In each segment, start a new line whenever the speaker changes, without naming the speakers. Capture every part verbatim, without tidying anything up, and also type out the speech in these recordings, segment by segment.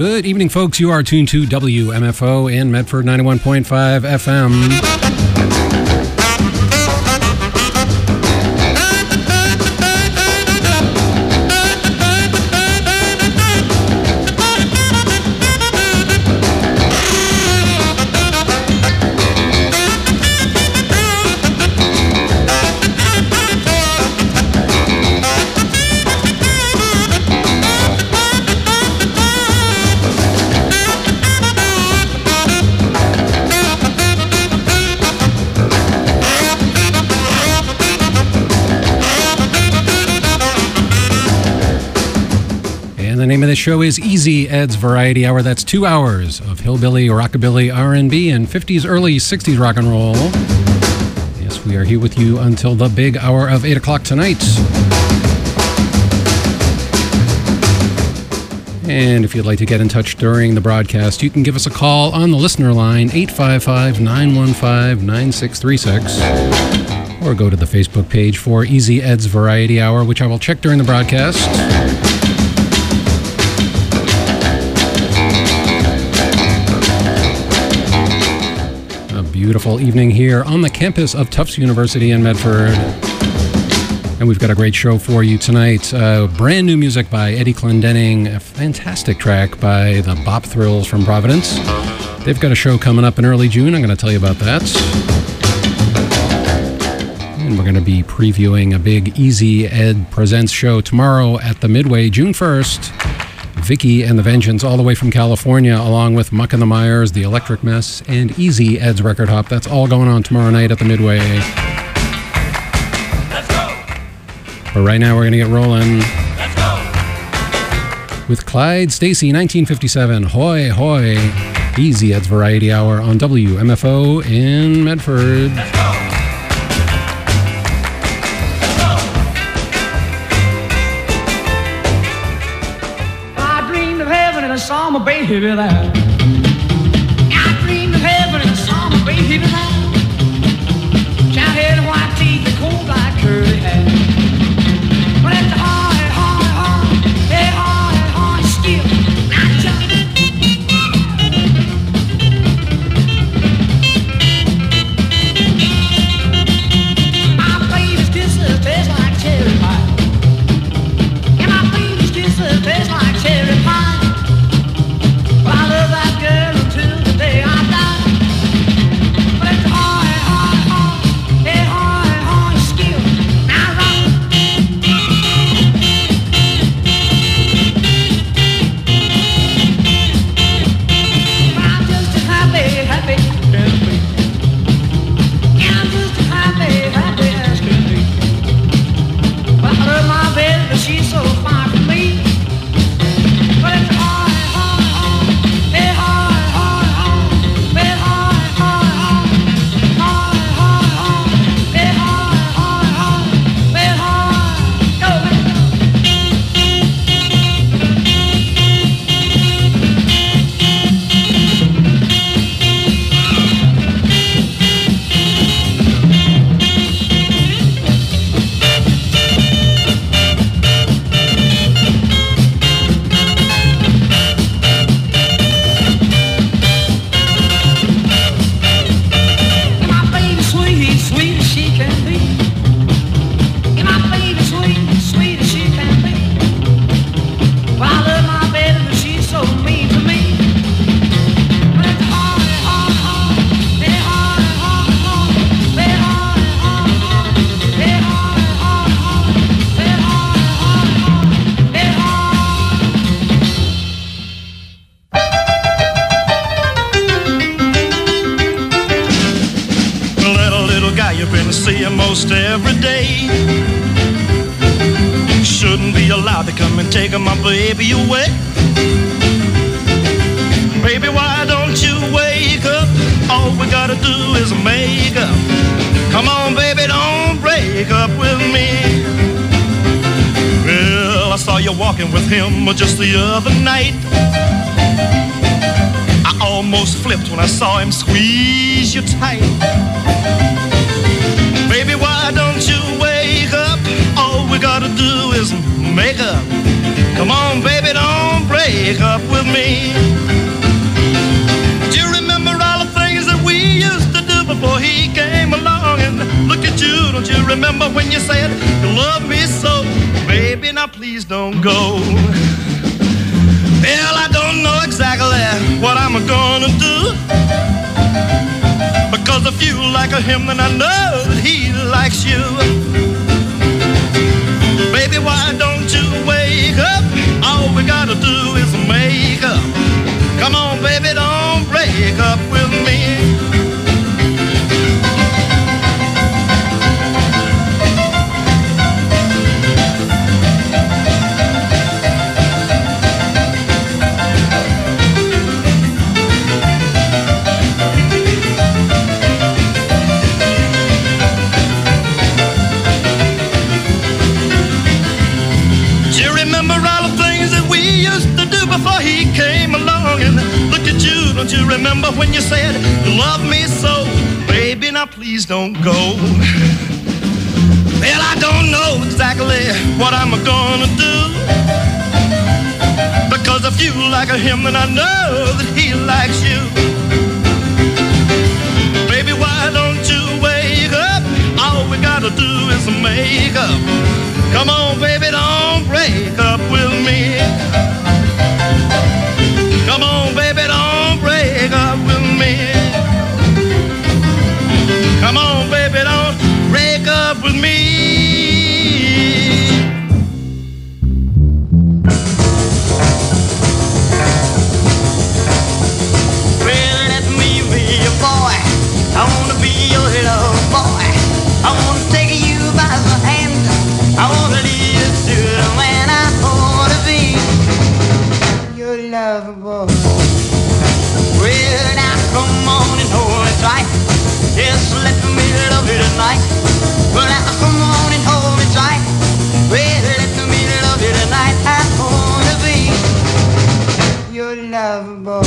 Good evening, folks. You are tuned to W M F O in Medford, ninety-one point five F M. The name of the show is Easy Ed's Variety Hour. That's two hours of hillbilly, rockabilly, R and B, and fifties, early sixties rock and roll. Yes, we are here with you until the big hour of eight o'clock tonight. And if you'd like to get in touch during the broadcast, you can give us a call on the listener line, eight five five, nine one five, nine six three six. Or go to the Facebook page for Easy Ed's Variety Hour, which I will check during the broadcast. Beautiful evening here on the campus of Tufts University in Medford. And we've got a great show for you tonight. Uh, brand new music by Eddie Clendenning, a fantastic track by the Bop Thrills from Providence. They've got a show coming up in early June. I'm going to tell you about that. And we're going to be previewing a big Easy Ed Presents show tomorrow at the Midway, June first. Vicky and the Vengeance, all the way from California, along with Muck and the Myers, The Electric Mess, and Easy Ed's Record Hop. That's all going on tomorrow night at the Midway.
Let's go.
But right now we're going to get rolling.
Let's go.
With Clyde Stacy, nineteen fifty-seven, Hoy Hoy. Easy Ed's Variety Hour on W M F O in Medford.
Let's go.
I saw my baby there. I dreamed of heaven and I saw my baby there. Giant head and white teeth and cold black curly hair. But at the hard, hard, hard, hey, hard, hard, still I jump. My baby's kisses taste like cherry pie. And my baby's kisses taste like cherry pie.
Every day shouldn't be allowed to come and take my baby away. Baby, why don't you wake up? All we gotta do is make up. Come on, baby, don't break up with me. Well, I saw you walking with him just the other night. I almost flipped when I saw him squeeze you tight. Baby, why don't you wake up? All we gotta do is make up. Come on, baby, don't break break up with me. Do you remember all the things that we used to do before he came along and looked at you? Don't you remember when you said you love me so? Baby, now please don't go. Well, I don't know exactly what I'm gonna do, because if you like him, then I know that he likes you. Baby, why don't you wake up? All we gotta do is make up. Come on, baby, don't break up with me. Before he came along and looked at you, don't you remember when you said you love me so? Baby, now please don't go. Well, I don't know exactly what I'm gonna do, because if you like him, then I know that he likes you. Baby, why don't you wake up? All we gotta do is make up. Come on, baby, don't break up with me. Come on, baby, don't break up with me. Come on, baby, don't break up with me. Well, let me be your boy. I wanna be your little boy. I wanna take you by the hand. I wanna lead you to the man I wanna be. Your lover boy. Well, now come on and hold me tight. Yes, let me love you tonight. Well, now come on and hold me tight. Well, let me love you tonight. I wanna be your lover boy.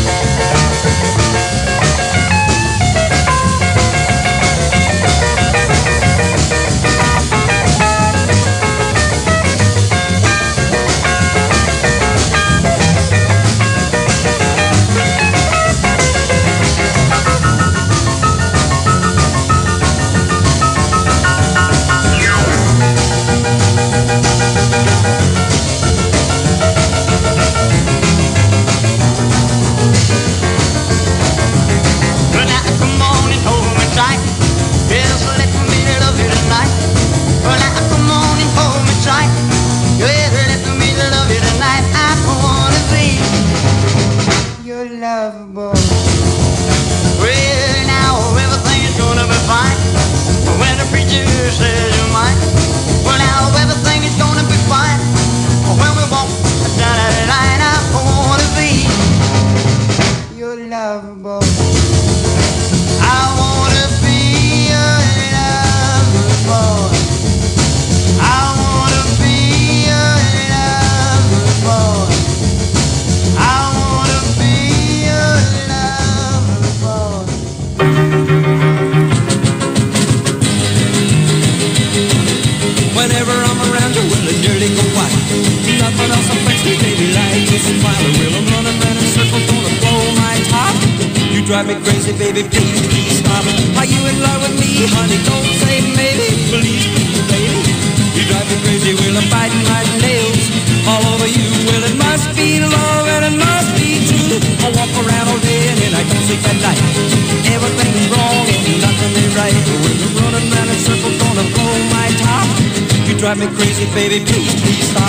Drive me crazy, baby, please, please stop. Are you in love with me, honey? Don't say maybe, please, please, baby. You drive me crazy, well, I'm biting my nails all over you. Well, it must be love and it must be true. I walk around all day and then I don't sleep at night. Everything's wrong and nothing is right. When you're running around in circles, gonna blow my top. You drive me crazy, baby, please, please stop.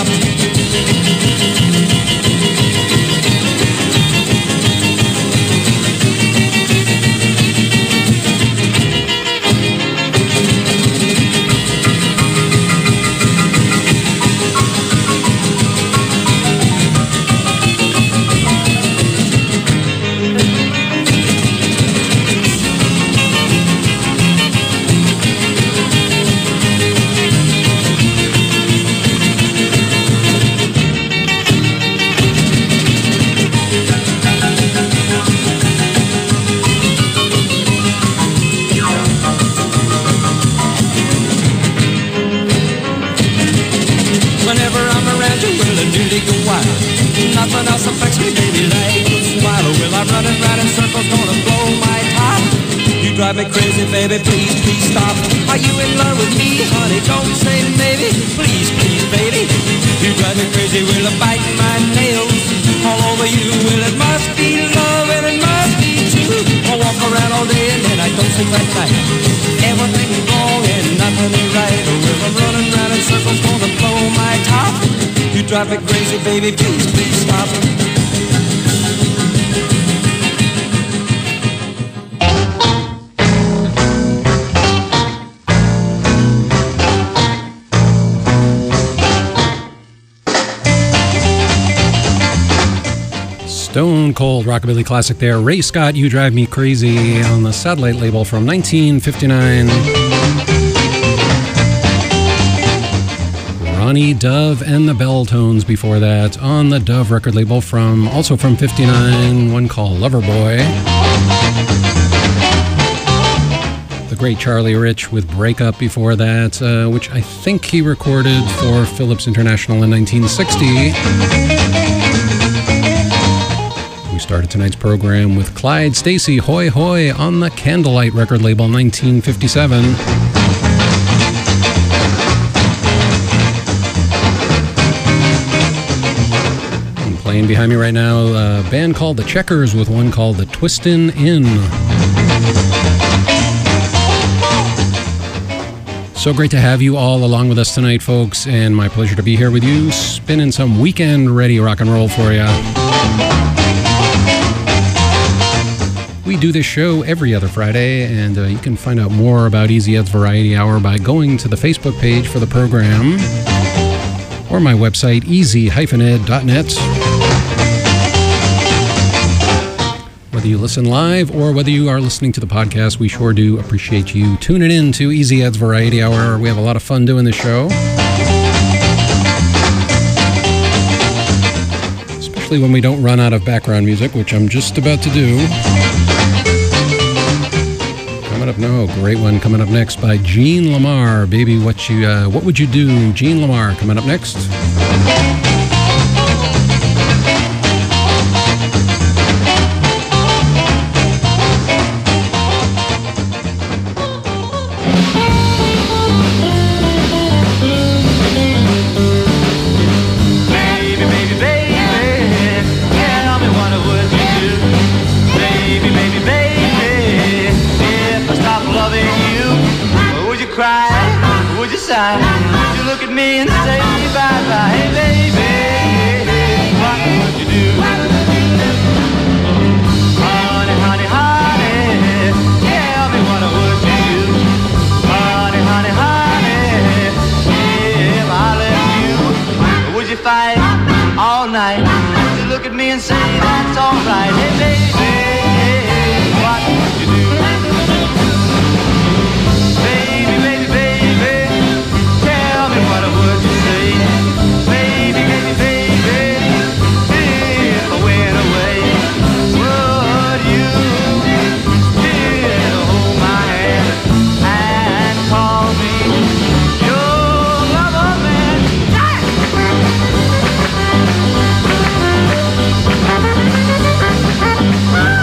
drive me crazy, baby, please, please stop. Are you in love with me, honey? Don't say maybe. Please, please, baby. You drive me crazy, will I bite my nails all over you? Well, it must be love and it must be true. I walk around all day and then I don't sleep at night. Everything's wrong and nothing is right. Well, I'm running round in circles, gonna blow my top. You drive me crazy, baby, please, please stop.
Stone Cold Rockabilly classic there. Ray Scott, You Drive Me Crazy on the Satellite label from nineteen fifty-nine. Ronnie Dove and the Belltones before that on the Dove record label from also from fifty-nine, one called Loverboy. The great Charlie Rich with Breakup before that, uh, which I think he recorded for Philips International in nineteen sixty. We started tonight's program with Clyde Stacy, Hoy Hoy on the Candlelight record label, nineteen fifty-seven. And playing behind me right now, a band called The Checkers with one called The Twistin' In. So great to have you all along with us tonight, folks, and my pleasure to be here with you, spinning some weekend-ready rock and roll for you. We do this show every other Friday, and uh, you can find out more about Easy Ed's Variety Hour by going to the Facebook page for the program or my website, easy dash ed dot net. Whether you listen live or whether you are listening to the podcast, we sure do appreciate you tuning in to Easy Ed's Variety Hour. We have a lot of fun doing this show, especially when we don't run out of background music, which I'm just about to do. Coming up, no, great one coming up next by Gene Lamar. Baby, what you, uh, what would you do? Gene Lamar coming up next.
Would you look at me and say bye-bye? Hey, baby, what would you do? Honey, honey, honey, tell me what would you do? Honey, honey, honey, if I left you, would you fight all night? Would you look at me and say that's all right? Hey, baby, what would you do? Bye.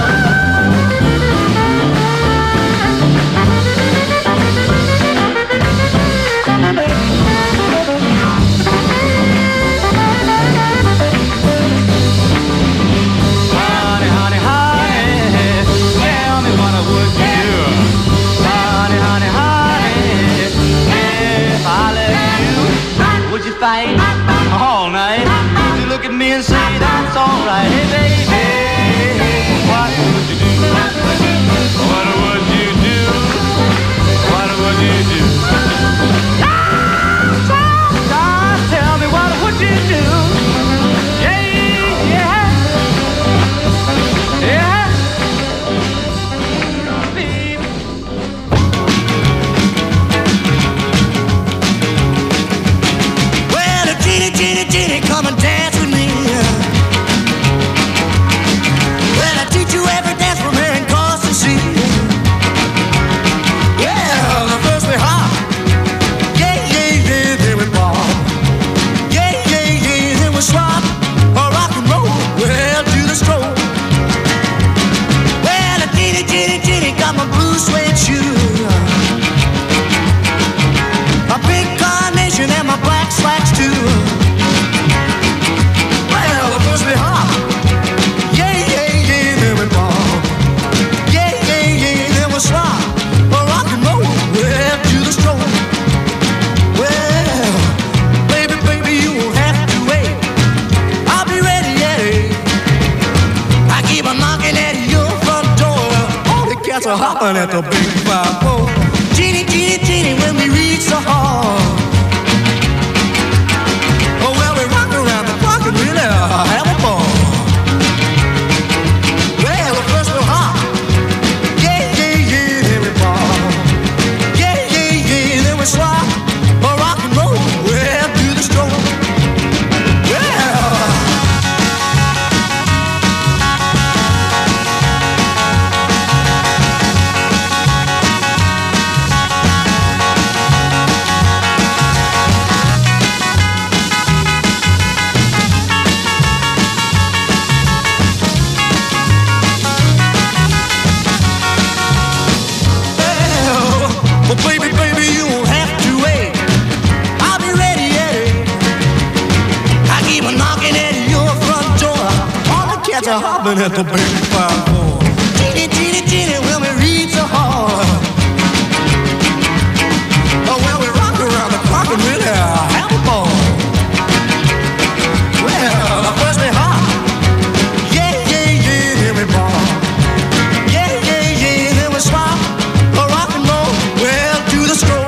hopping at the big five four. Jeannie, Jeannie, Jeannie, when we reach the hall. Oh, well, we rock around the clock and really uh, have a ball. Well, first we'll hop. Yeah, yeah, yeah, then we ball. Yeah, yeah, yeah, then we swap. Or rock and roll, well, do the stroll. Well, well, baby, baby, you won't have to wait. I'll be ready, Eddie. I keep on knocking at your front door. All the cats are hopping at the big five four. Teeny, teeny, teeny, when we reach the hall. Oh, well, we rock around the clock and really have a ball. Well, first we hop. Yeah, yeah, yeah, then we ball. Yeah, yeah, yeah, then we swap. Or rock and roll, well, do the stroll.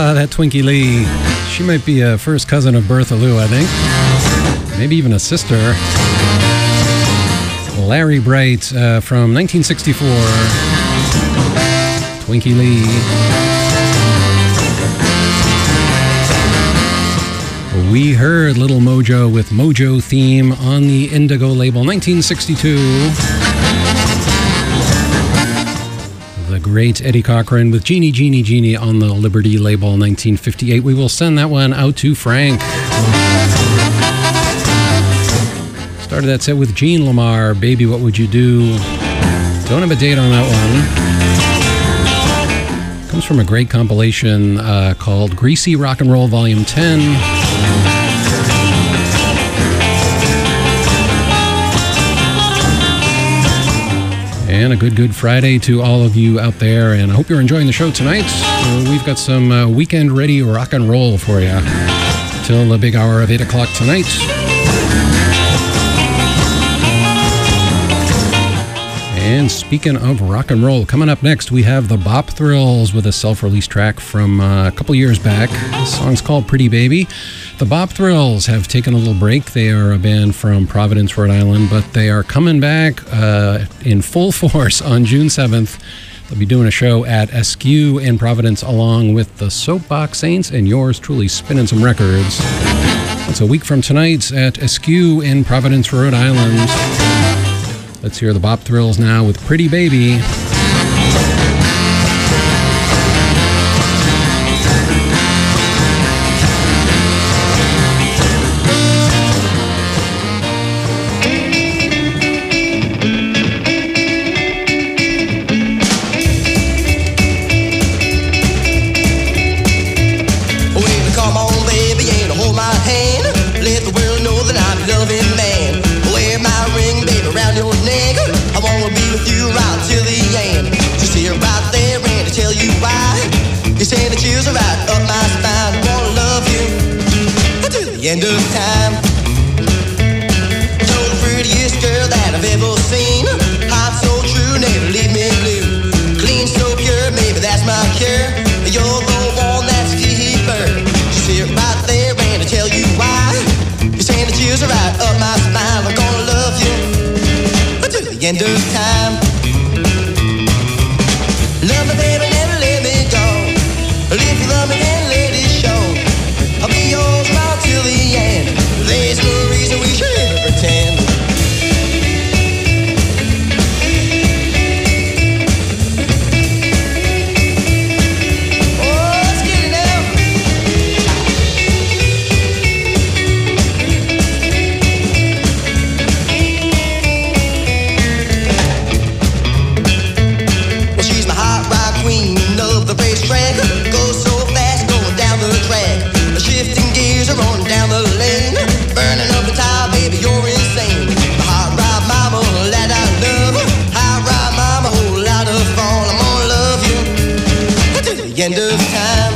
Ah, that Twinkie Lee. She might be a first cousin of Bertha Lou, I think. Maybe even a sister. Larry Bright uh, from nineteen sixty-four. Twinkie Lee. We heard Little Mojo with Mojo Theme on the Indigo label, nineteen sixty-two. The great Eddie Cochran with Jeannie, Jeannie, Jeannie on the Liberty label, nineteen fifty-eight. We will send that one out to Frank. Started that set with Gene Lamar, Baby What Would You Do? Don't have a date on that one. Comes from a great compilation uh, called Greasy Rock and Roll Volume ten. And a good, good Friday to all of you out there. And I hope you're enjoying the show tonight. Uh, we've got some uh, weekend-ready rock and roll for you till the big hour of eight o'clock tonight. And speaking of rock and roll, coming up next, we have the Bop Thrills with a self-released track from uh, a couple years back. The song's called Pretty Baby. The Bop Thrills have taken a little break. They are a band from Providence, Rhode Island, but they are coming back uh, in full force on June seventh. They'll be doing a show at Askew in Providence along with the Soapbox Saints and yours truly spinning some records. It's a week from tonight at Askew in Providence, Rhode Island. Let's hear the Bop Thrills now with Pretty Baby.
End of time. You're the prettiest girl that I've ever seen. Heart so true, never leave me blue. Clean, so pure, maybe that's my cure. You're the one that's keeper. Just sit right there and I tell you why. You're saying the chills are right up my spine. I'm gonna love you until the end of time. Love me, baby, never let me go. If you love me, then let it show. I'll be yours right till the end. There's no reason we should ever pretend. Oh, let's get it now. Well, she's my hot rod queen of the racetrack. Goes so fast going down the track. Shifting gears are rolling down the lane. Burning up the tire, baby, you're insane. The hot rod mama, that I love. Hot rod mama, whole lot of fun. I'm gonna love you until the end of time.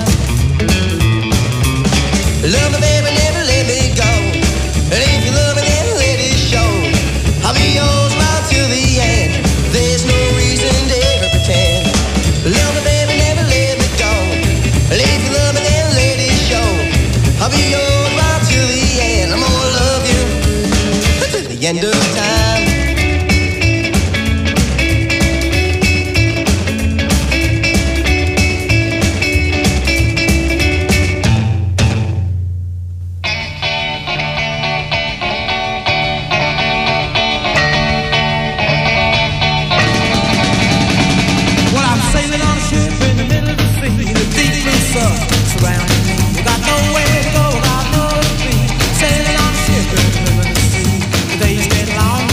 Love me, baby, never let me go. And if you love me, then let it show. I'll be yours right till the end. There's no reason to ever pretend. Love me, baby, never let me go. And if you love me, then let it show. I'll be yours right till the end. I'm gonna love you until the end of time.
Well, I'm sailing on a ship in the middle of the sea. The deep blue sun surrounding me. We got nowhere to go, got nowhere to be. Sailing on a ship in the middle of the sea. The days get long.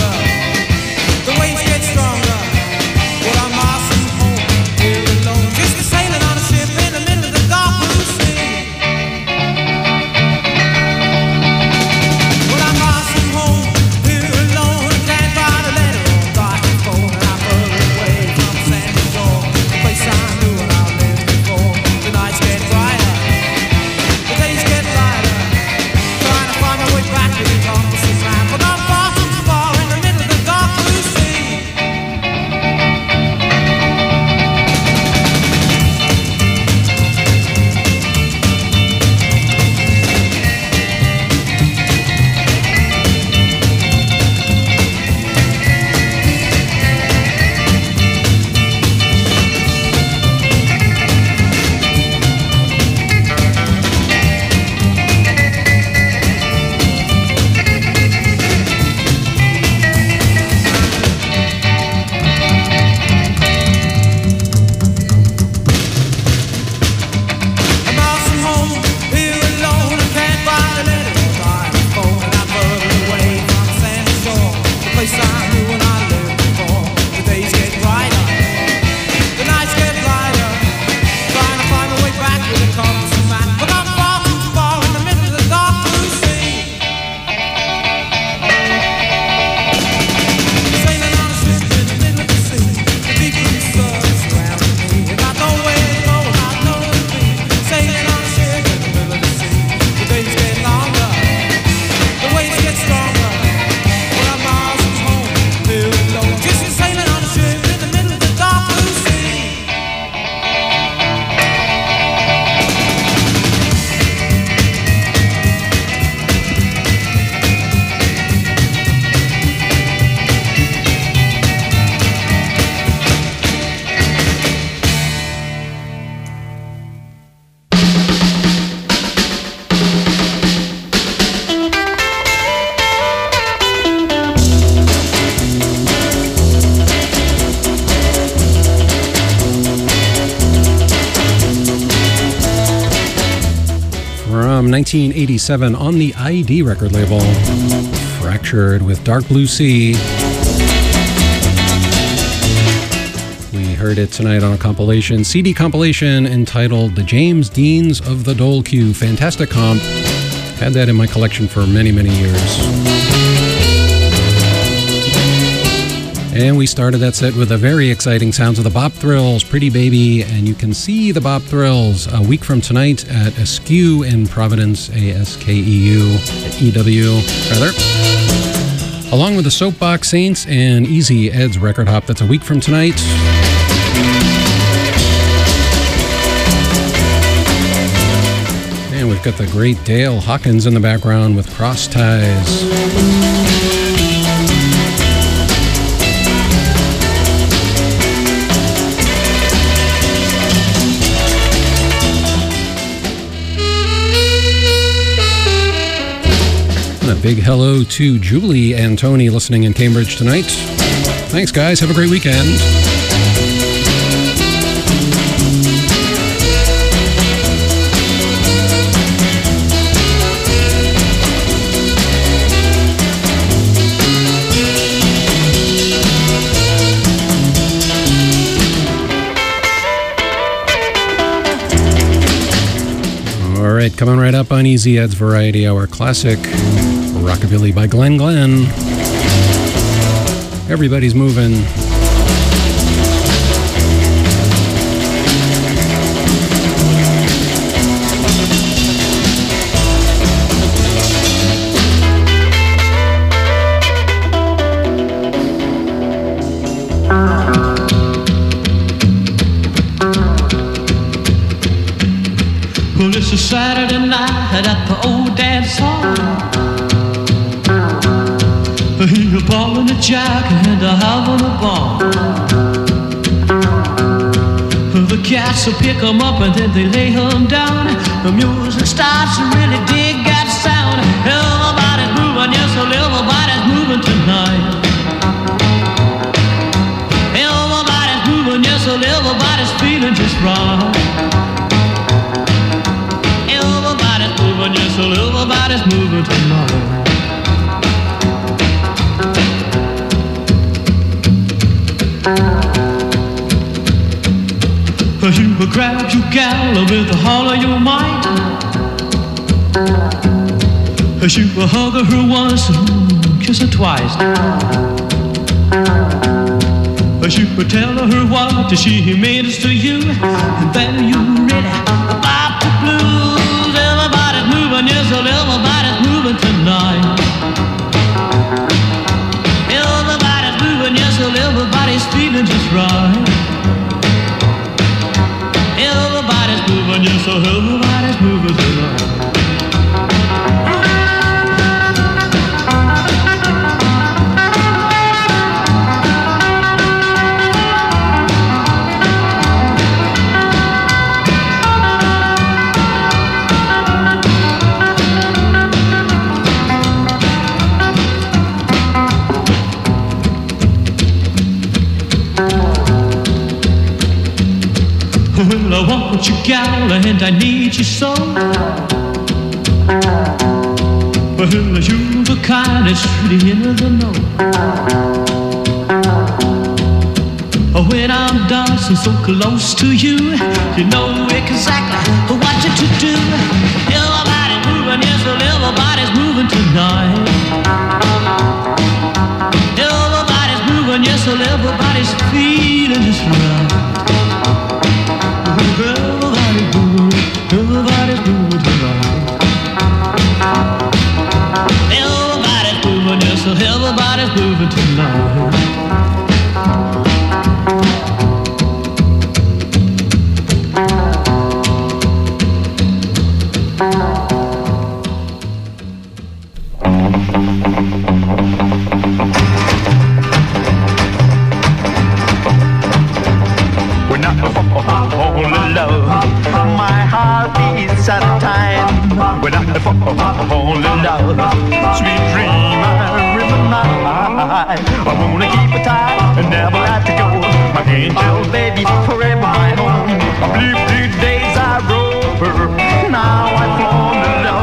from nineteen eighty-seven on the I D record label. Fractured with Dark Blue Sea. We heard it tonight on a compilation, C D compilation entitled The James Deans of the Dole Queue. Fantastic comp. Had that in my collection for many, many years. And we started that set with the very exciting sounds of the Bop Thrills, Pretty Baby, and you can see the Bop Thrills a week from tonight at Askew in Providence, A S K E U, E W, rather. Along with the Soapbox Saints and Easy Ed's Record Hop, that's a week from tonight. And we've got the great Dale Hawkins in the background with Cross Ties. A big hello to Julie and Tony listening in Cambridge tonight. Thanks, guys. Have a great weekend. All right, coming right up on Easy Ed's Variety Hour Classic. Rockabilly by Glenn Glenn. Everybody's moving.
Well, it's a Saturday night at the old dance hall. A ball and a jack and a having a ball. The cats will pick 'em up and then they lay 'em down. The music starts to really dig that sound. Everybody's moving, yes, well, everybody's moving tonight. Everybody's moving, yes, well, everybody's feeling just right. Everybody's moving, yes, well, everybody's moving tonight. You will grab your gal with the all of your might. You will hug her once and kiss her twice. You will tell her what she means to you. And then you're ready about the blues. Everybody's moving, yes, well, everybody's moving tonight. Everybody's moving, yes, well, everybody's feeling just right. Everybody's moving, yes, so everybody's moving tonight. Well, I want you, gal, and I need you so. Well, you're the kind that's really in the know. When I'm dancing so close to you, you know exactly what you to do. Everybody's moving, yes, well, everybody's moving tonight. Everybody's moving, yes, well, everybody's feeling just right. Everybody's moving, everybody's moving tonight. Everybody's moving, yes, so everybody's moving tonight.
Fall in love, sweet dream, I remember. I wanna keep it tight and never let it go. My angel baby, forever my home. Blue, blue days I rover. Now I fall in love.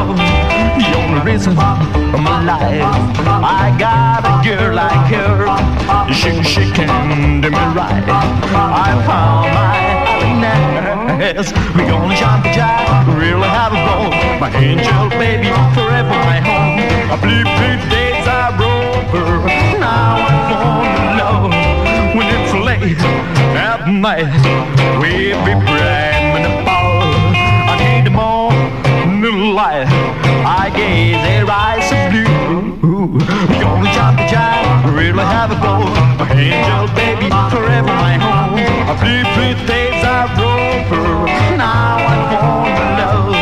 of my life. I got a girl like her, she, she can do me right. I found my happiness. We gonna jump a jive, really have a ball. My angel baby, forever my home. I bleed, bleed days I broke her. Now I'm falling in love when it's late at night. We be praying in the ball. I need the morning light. I gaze their eyes of blue. We gonna jump a jive, really have a ball. My angel baby, forever my home. I bleed, bleed days I broke her. Now I'm falling in love.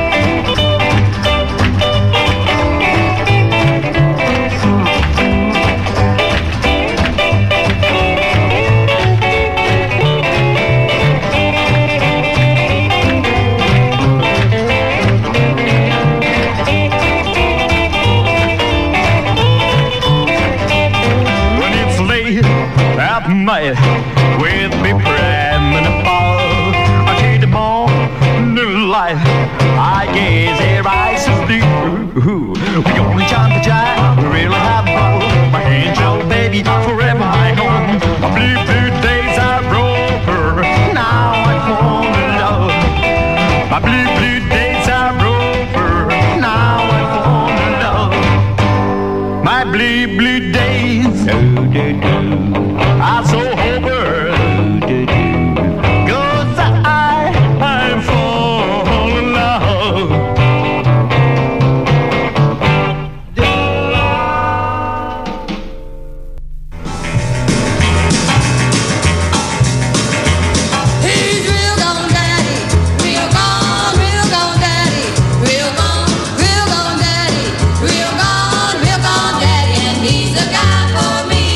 Night with me praying in the ball. I see the morning light. I gaze their eyes of blue. We gonna jump a jive, we really have a ball. My angel baby, forever my home. I believe blue days I broke her. Now I'm falling in love. I believe blue days I broke her. Now I'm falling in love. My blue blue days. Oh, do, do. I so hope her, cause I, I'm falling in love.
He's real gone daddy, real gone, real gone daddy, real gone, real gone daddy, real gone, real gone daddy, and he's the guy for me.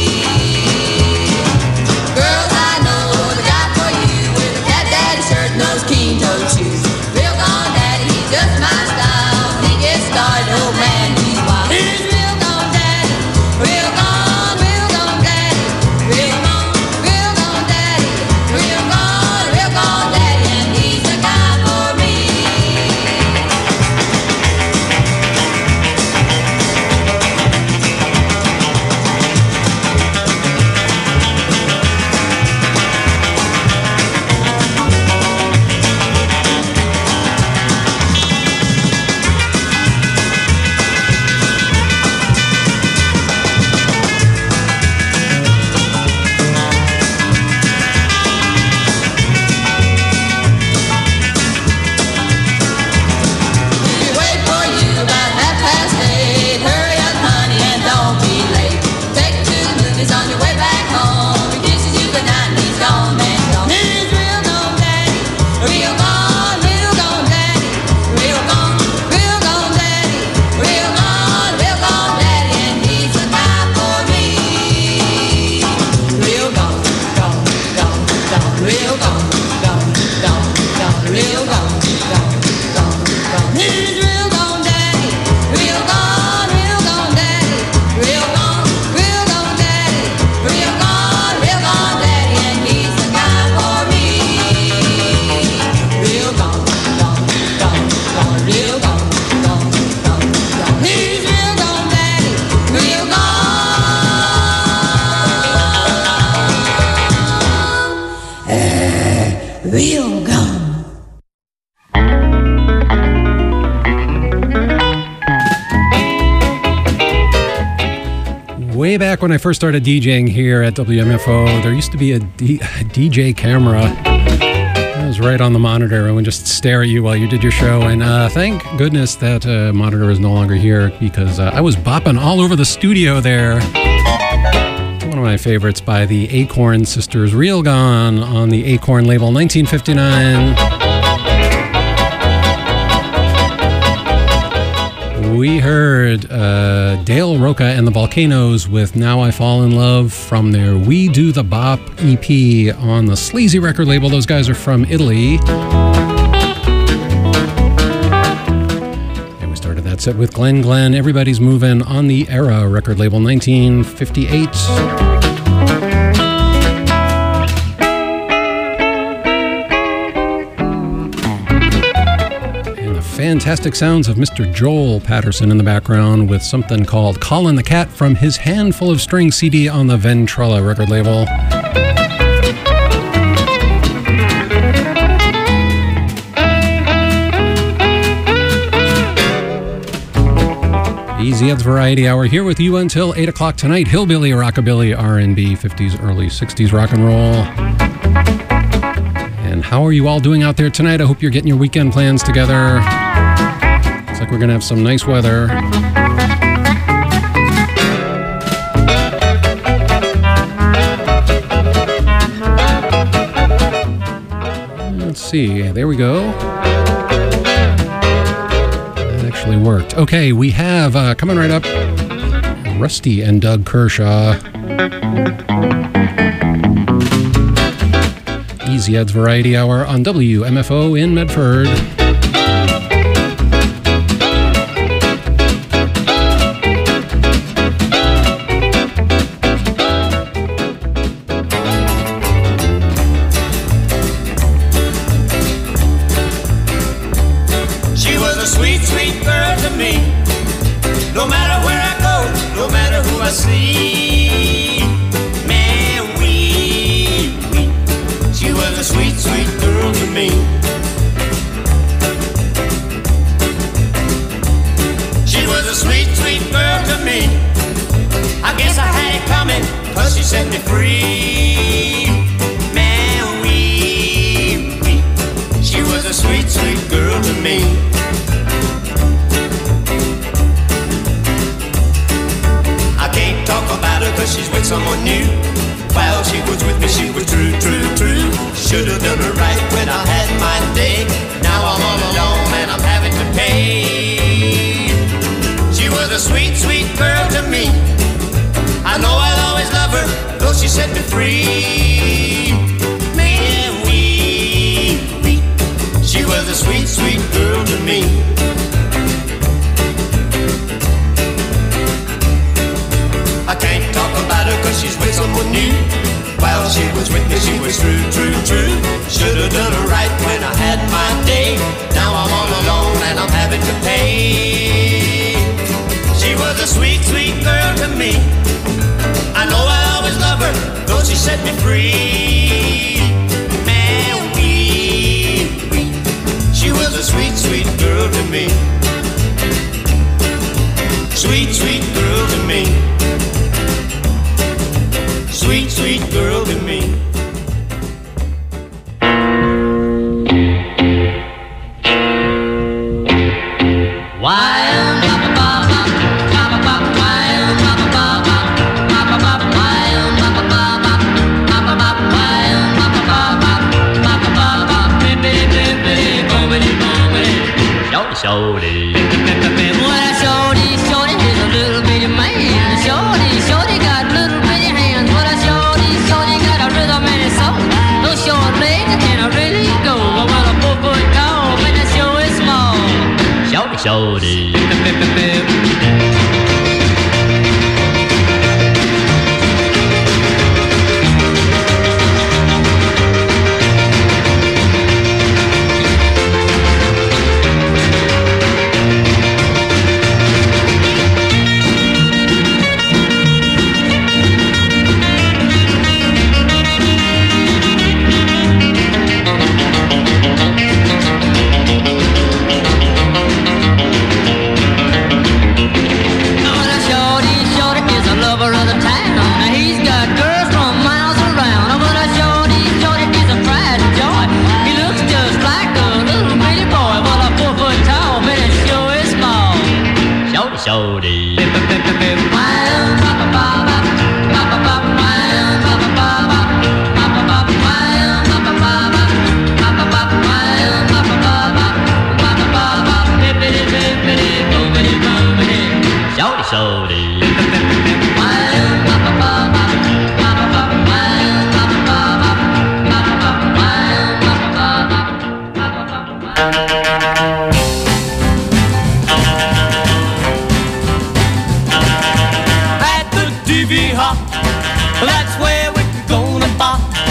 Real gone.
Way back when I first started DJing here at W M F O, there used to be a, D- a D J camera. It was right on the monitor and would just stare at you while you did your show. And uh, thank goodness that uh, monitor is no longer here, because uh, I was bopping all over the studio there. One of my favorites by the Acorn Sisters, Real Gone, on the Acorn label, nineteen fifty-nine. We heard uh, Dale Roca and the Volcanoes with Now I Fall in Love from their We Do the Bop E P on the Sleazy record label. Those guys are from Italy. And we started that set with Glenn Glenn, Everybody's Movin' on the Era record label, nineteen fifty-eight. fantastic sounds of Mister Joel Patterson in the background with something called Callin' the Cat from his Handful of Strings C D on the Ventrella record label. Easy Ed's Variety Hour here with you until eight o'clock tonight. Hillbilly, rockabilly, R and B, fifties, early sixties rock and roll. And how are you all doing out there tonight? I hope you're getting your weekend plans together. Looks like we're going to have some nice weather. Let's see. There we go. Actually worked. Okay, we have uh, coming right up Rusty and Doug Kershaw. Easy Ed's Variety Hour on W M F O in Medford.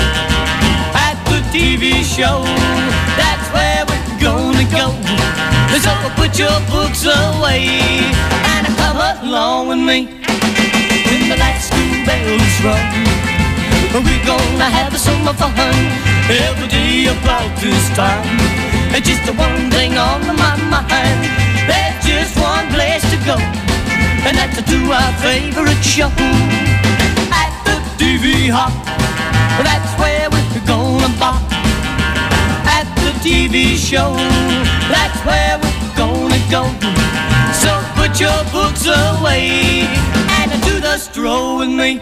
Show, that's where we're gonna go. So put your books away and come along with me. When the last school bells rung, we're gonna have some fun every day about this time. And just the one thing on my mind, there's just one place to go, and that's to our favorite show at the T V Hop. That's where we're gonna bop. At the T V show, that's where we're gonna go. So put your books away and do the stroll with me.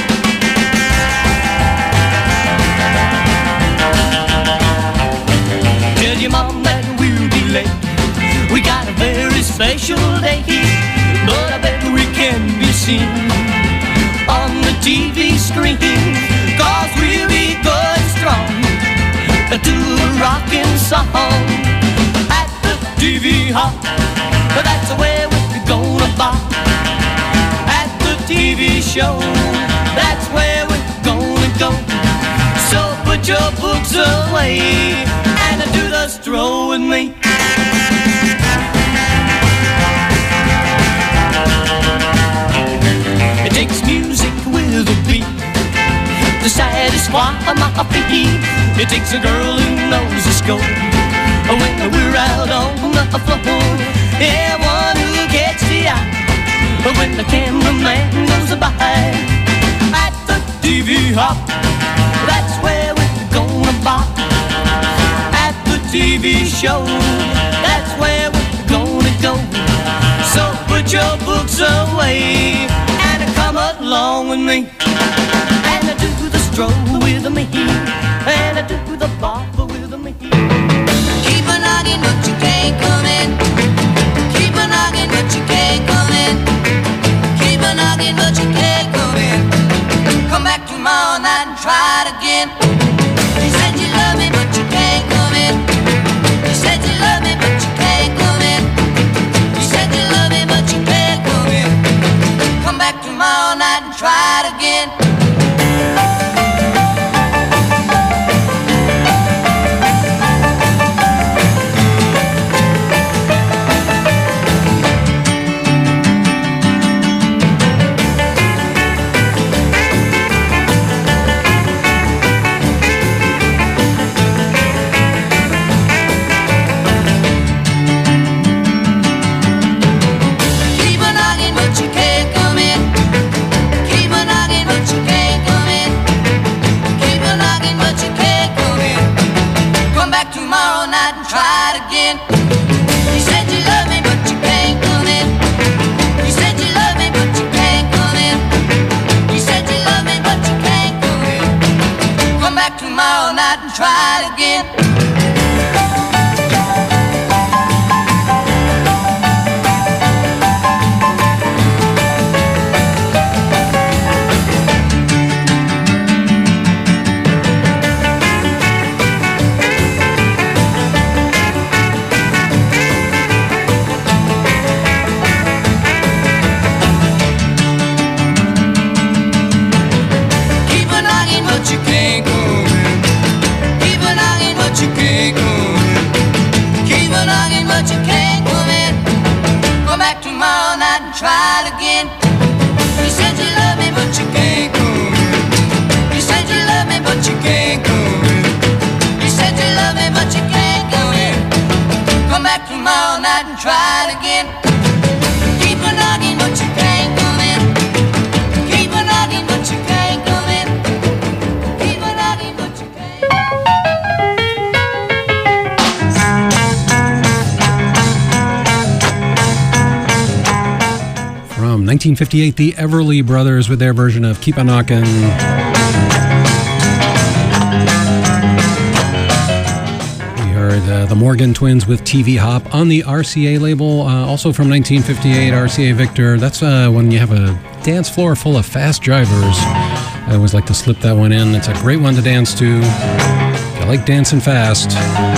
Tell your mom that we'll be late. We got a very special day, but I bet we can be seen on the T V screen, cause we'll be good strong to a rockin' song at the T V Hop. That's where we're gonna bop. At the T V show, that's where we're gonna go. So put your books away and do the stroll with me. It takes music with a beat to satisfy my feet. It takes a girl who knows the score when we're out on the floor. Yeah, one who gets the eye when the cameraman goes by. At the T V Hop, that's where we're gonna bop. At the T V show, that's where we're gonna go. So put your books away and come along with me. And do the stroll with me, and do the bop with me.
Keep a knocking, but you can't come in. Keep a knocking, but you can't come in. Keep a knocking, but you can't come in. Come back tomorrow night and try it again. You said you love me, but you can't come in. You said you love me, but you can't come in. You said you love me, but you can't come in. Come back tomorrow night and try it again. Try it again. Keep on knocking, but you can't go. Keep on knocking, but you can't come in. Keep on knocking, but you can't come in. Come back tomorrow night and try it again. You said you love me, but you can't come in. You said you love me, but you can't come in. You said you love me, but you can't come in. Come back tomorrow night and try it again. Keep on knocking, but you can't come in. Keep on knocking, but you can't come in. Keep on knocking, but you can't.
From nineteen fifty-eight, the Everly Brothers with their version of Keep On Knockin'. We heard uh, the Morgan Twins with T V Hop on the R C A label, uh, also from nineteen fifty-eight, R C A Victor. That's uh, when you have a dance floor full of fast drivers. I always like to slip that one in. It's a great one to dance to. If you like dancing fast.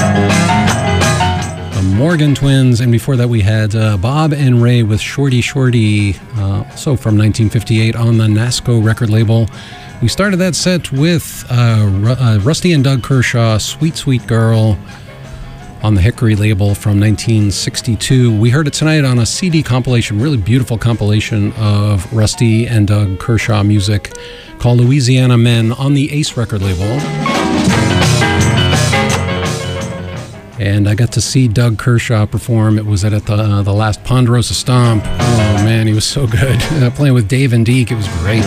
The Morgan Twins, and before that we had uh, Bob and Ray with Shorty Shorty, uh, also from nineteen fifty-eight on the NASCO record label. We started that set with uh, Ru- uh, Rusty and Doug Kershaw, Sweet Sweet Girl. on the Hickory label from nineteen sixty-two. We heard it tonight on a C D compilation, really beautiful compilation of Rusty and Doug Kershaw music called Louisiana Men on the Ace record label. And I got to see Doug Kershaw perform. It was at the uh, the last Ponderosa Stomp. Oh man, he was so good. Uh, playing with Dave and Deke, it was great.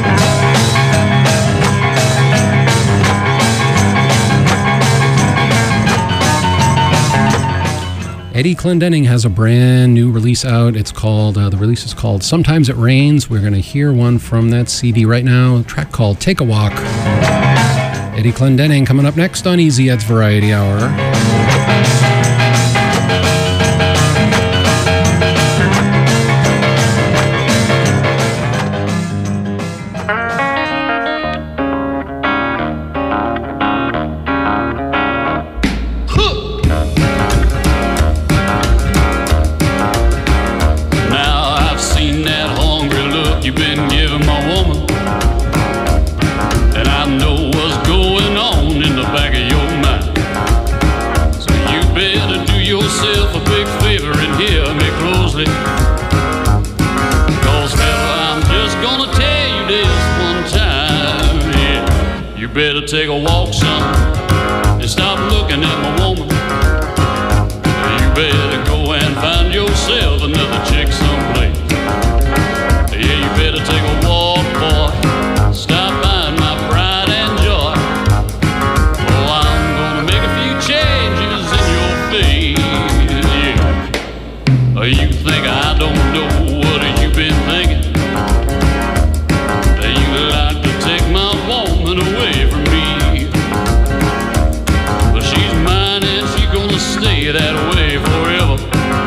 Eddie Clendenning has a brand new release out. It's called, uh, the release is called Sometimes It Rains. We're going to hear one from that C D right now, a track called Take a Walk. Eddie Clendenning coming up next on Easy Ed's Variety Hour.
Better take a walk, son, and stop looking at my woman. You better go and find yourself another chick someplace. Yeah, you better take a walk, boy. Stop buying my pride and joy. Oh, I'm gonna make a few changes in your face. Yeah. You think I don't know what you been thinking? You like to take my woman away from me, but she's mine and she's gonna stay that way forever.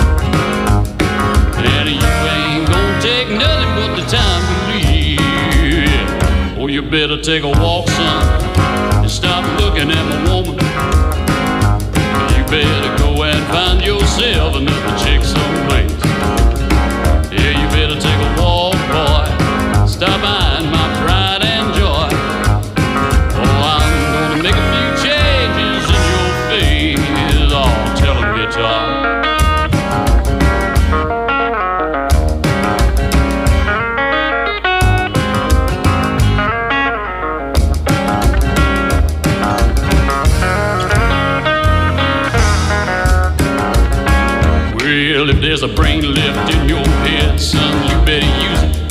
And you ain't gonna take nothing but the time to leave. Oh, you better take a walk, son, and stop looking at my woman. You better go and find yourself another chick someplace. Yeah, you better take a walk, boy. Stop buying my pride and joy. Oh, I'm gonna make a few changes in your face. Oh, tell him, guitar. Well, if there's a brain left in your head, son, you better use it.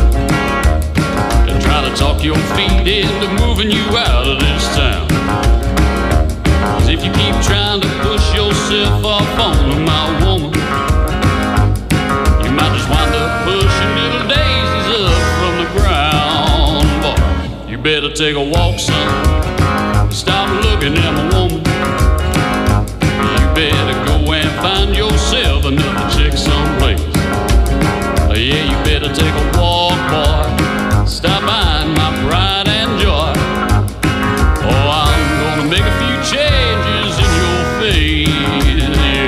Try to talk your feet into moving you out of this town. 'Cause if you keep trying to push yourself off on my woman, you might just wind up pushing little daisies up from the ground. Boy, you better take a walk, son. Stop looking at my woman. You better go and find yourself another chick someplace. Yeah, you better take a walk, boy. Stop buying my pride and joy. Oh, I'm gonna make a few changes in your face. Yeah.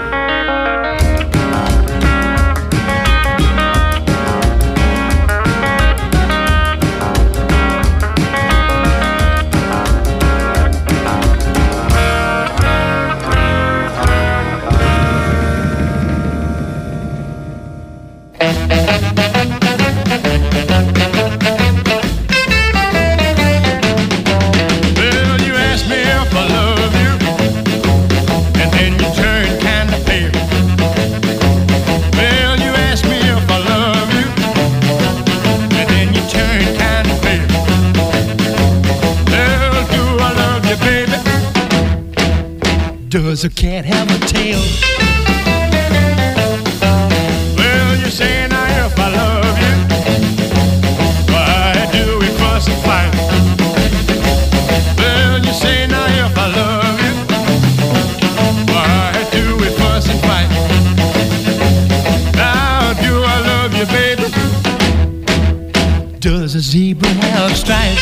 Does a cat have a tail? Well, you say now if I love you, why do we fuss and fight? Well, you say now if I love you, why do we fuss and fight? Now do I love you, baby? Does a zebra have stripes?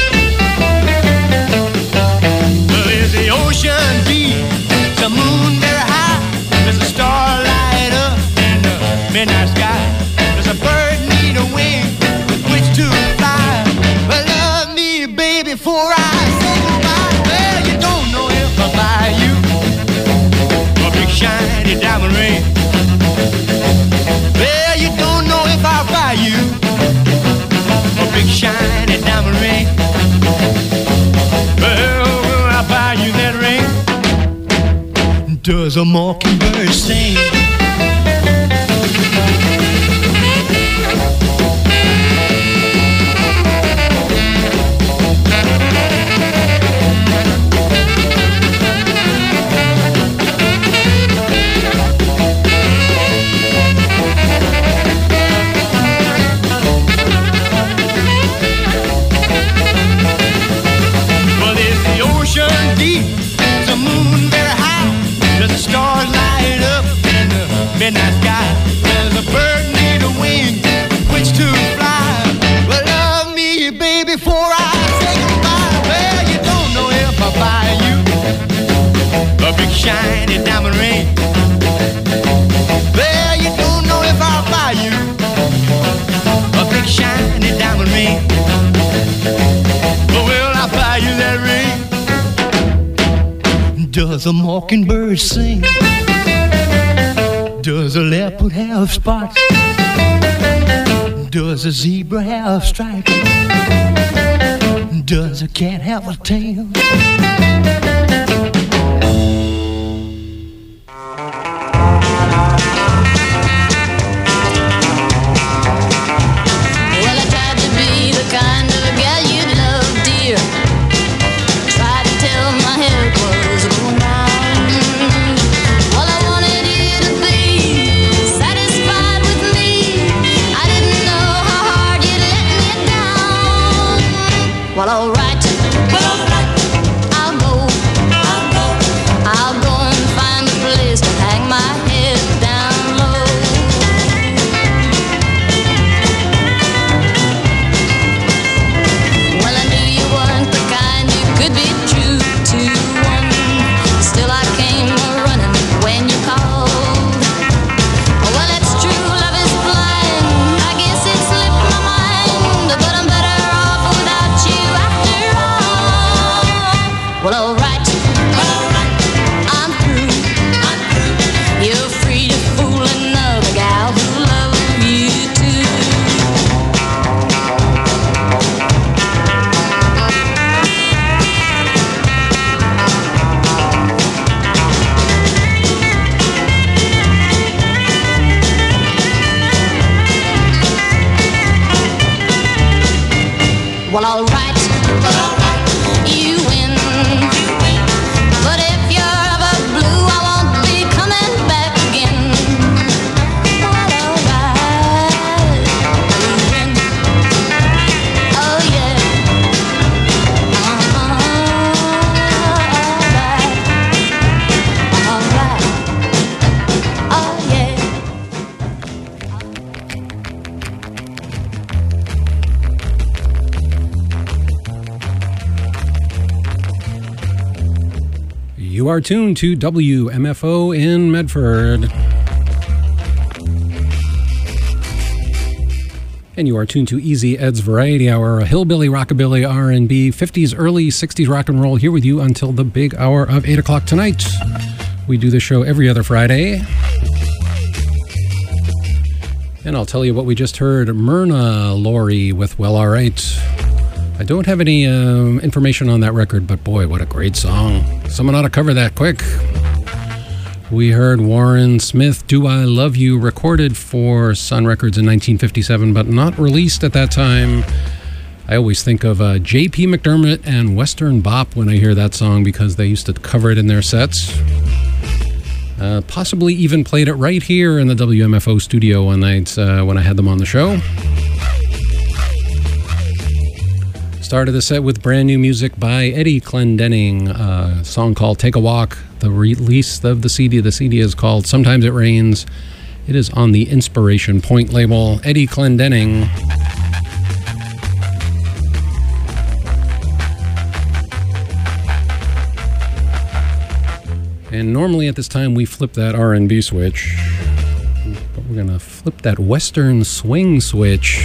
Well, is the ocean deep? The moon very high, there's a starlight up in the midnight sky. There's a bird need a wing with which to fly. Well, love me, baby, before I say goodbye. Well, you don't know if I buy you shiny diamond ring. Well, you don't know if I'll buy you a big shiny diamond ring. Well, will I buy you that ring? Does a mockingbird sing? Midnight sky, there's a bird need a wing which to fly. Well, love me, baby, before I say goodbye. Well, you don't know if I'll buy you a big shiny diamond ring. Well, you don't know if I'll buy you a big shiny diamond ring. But will I buy you that ring? Does a mockingbird sing? Does a leopard have spots? Does a zebra have stripes? Does a cat have a tail?
Well, I tried to be the kind of gal you'd love, dear. Tried to tell my head was going round. Well, I wanted you to be satisfied with me. I didn't know how hard you'd let me down. Well, alright, well, alright, I'll go, I'll go, I'll go and find a place to hang my head down low. Well, I knew you weren't the kind you could be true to one. Still, I came running when you called. Well, it's true, love is blind. I guess it slipped my mind, but I'm better off without you after all. Well, alright, well, alright, I'm through, I'm through. You're free to fool another gal who loves you too. Well, alright, well, alright, you win. But if you're ever blue, I won't be coming back again. Well, alright, you win. Oh, yeah. Uh-huh. Alright, alright. Oh, yeah.
You are tuned to W M F O in Medford. And you are tuned to Easy Ed's Variety Hour, a hillbilly, rockabilly, R and B, fifties, early sixties rock and roll, here with you until the big hour of eight o'clock tonight. We do this show every other Friday. And I'll tell you what we just heard. Myrna Lory with Well Alright. I don't have any um, information on that record, but boy, what a great song. Someone ought to cover that quick. We heard Warren Smith, Do I Love You, recorded for Sun Records in nineteen fifty-seven, but not released at that time. I always think of uh, J P McDermott and Western Bop when I hear that song because they used to cover it in their sets. Uh, possibly even played it right here in the W M F O studio one night uh, when I had them on the show. Started the set with brand new music by Eddie Clendenning, a song called Take a Walk. The release of the C D, the C D is called Sometimes It Rains. It is on the Inspiration Point label. Eddie Clendenning. And normally at this time we flip that R and B switch, but we're gonna flip that Western swing switch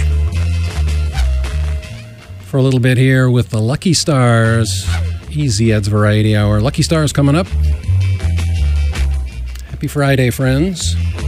for a little bit here with the Lucky Stars. Easy Ed's Variety Hour. Lucky Stars coming up. Happy Friday, friends.